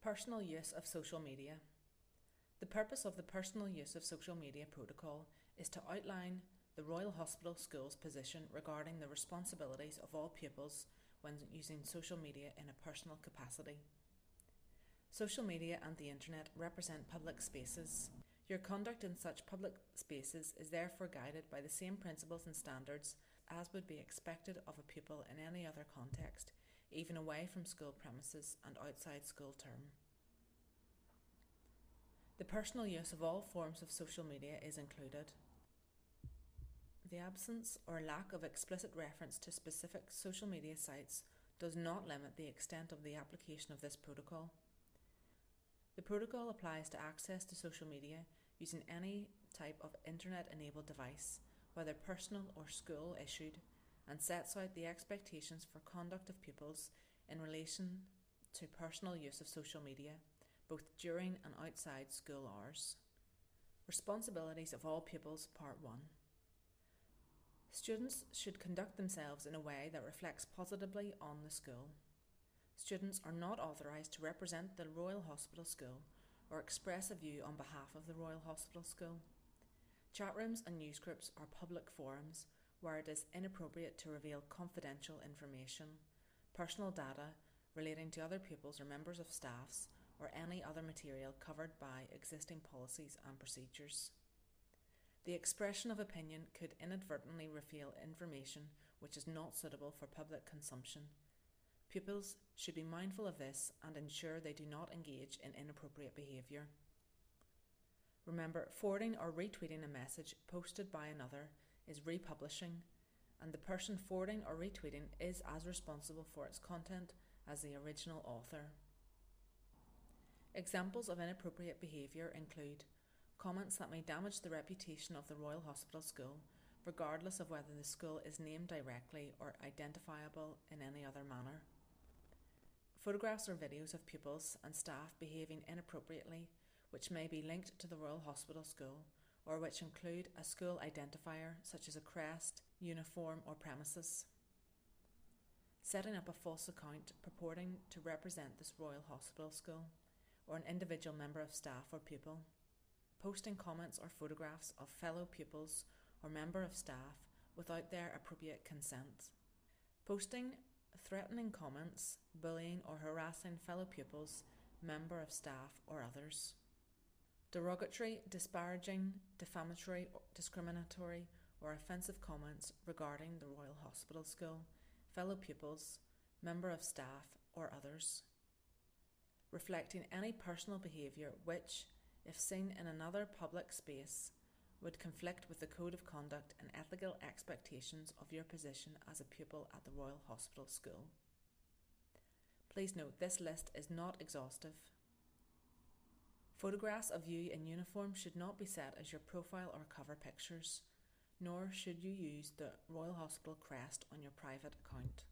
Personal use of social media. The purpose of the Personal Use of Social Media Protocol is to outline the Royal Hospital School's position regarding the responsibilities of all pupils when using social media in a personal capacity. Social media and the internet represent public spaces. Your conduct in such public spaces is therefore guided by the same principles and standards as would be expected of a pupil in any other context, even away from school premises and outside school term. The personal use of all forms of social media is included. The absence or lack of explicit reference to specific social media sites does not limit the extent of the application of this protocol. The protocol applies to access to social media using any type of internet-enabled device, whether personal or school issued, and sets out the expectations for conduct of pupils in relation to personal use of social media, both during and outside school hours. Responsibilities of all pupils, Part 1. Students should conduct themselves in a way that reflects positively on the school. Students are not authorised to represent the Royal Hospital School or express a view on behalf of the Royal Hospital School. Chat rooms and newsgroups are public forums where it is inappropriate to reveal confidential information, personal data relating to other pupils or members of staffs, or any other material covered by existing policies and procedures. The expression of opinion could inadvertently reveal information which is not suitable for public consumption. Pupils should be mindful of this and ensure they do not engage in inappropriate behaviour. Remember, forwarding or retweeting a message posted by another is republishing, and the person forwarding or retweeting is as responsible for its content as the original author. Examples of inappropriate behaviour include comments that may damage the reputation of the Royal Hospital School, regardless of whether the school is named directly or identifiable in any other manner. Photographs or videos of pupils and staff behaving inappropriately, which may be linked to the Royal Hospital School, or which include a school identifier such as a crest, uniform or premises. Setting up a false account purporting to represent this Royal Hospital School, or an individual member of staff or pupil. Posting comments or photographs of fellow pupils or member of staff without their appropriate consent. Posting threatening comments, bullying or harassing fellow pupils, member of staff or others. Derogatory, disparaging, defamatory, discriminatory or offensive comments regarding the Royal Hospital School, fellow pupils, member of staff or others. Reflecting any personal behaviour which, if seen in another public space, would conflict with the code of conduct and ethical expectations of your position as a pupil at the Royal Hospital School. Please note this list is not exhaustive. Photographs of you in uniform should not be set as your profile or cover pictures, nor should you use the Royal Hospital crest on your private account.